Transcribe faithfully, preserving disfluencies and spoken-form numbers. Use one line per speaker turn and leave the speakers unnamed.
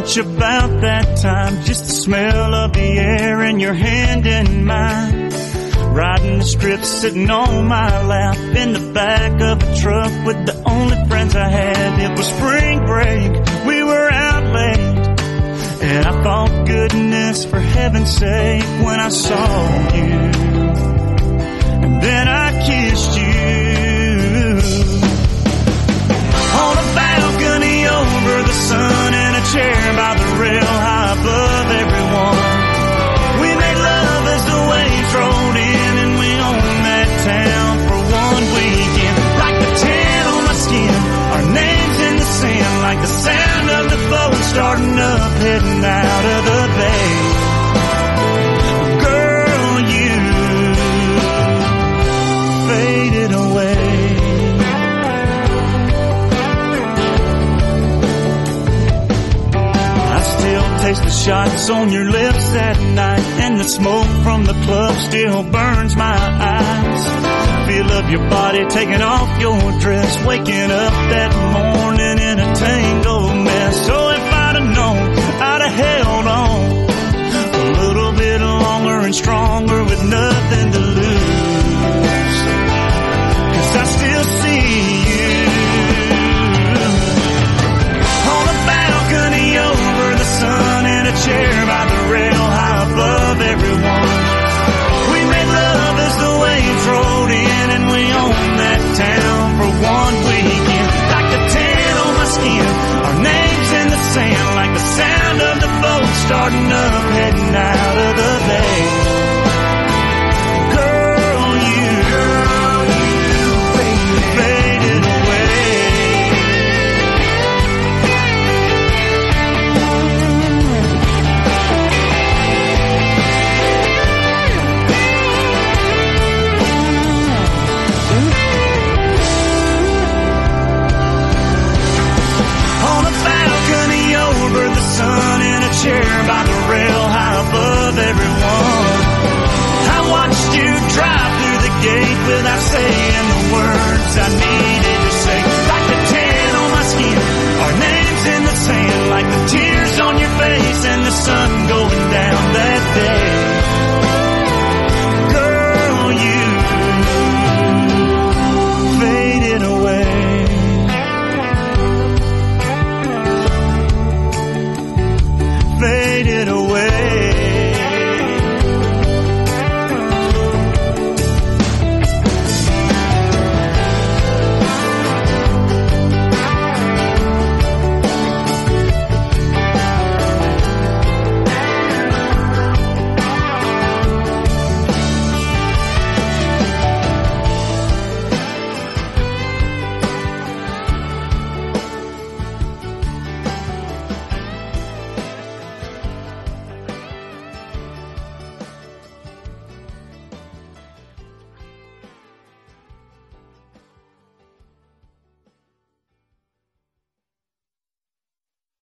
much about that time, just the smell of the air and your hand in mine. Riding the strip, sitting on my lap in the back of a truck with the only friends I had. It was spring break, we were out late, and I thought, goodness, for heaven's sake, when I saw you, and then I kissed you. On a balcony over the sun, in a chair by the rail high above everyone. We made love as the waves rolled in, and we owned that town for one weekend. Like the tan on my skin, our names in the sand, like the sound of the boat starting up, heading out of the bay. Girl, you faded away. Taste the shots on your lips that night, and the smoke from the club still burns my eyes. Feel of your body taking off your dress, waking up that morning in a tangled mess. So if I'd have known, I'd have held on a little bit longer and stronger with nothing to lose. 'Cause I still see you on a balcony over the sun, in a chair by the rail high above everyone. We made love as the waves rolled in, and we owned that town for one weekend. Like the tan on my skin, our names in the sand, like the sound of the boat starting up, heading out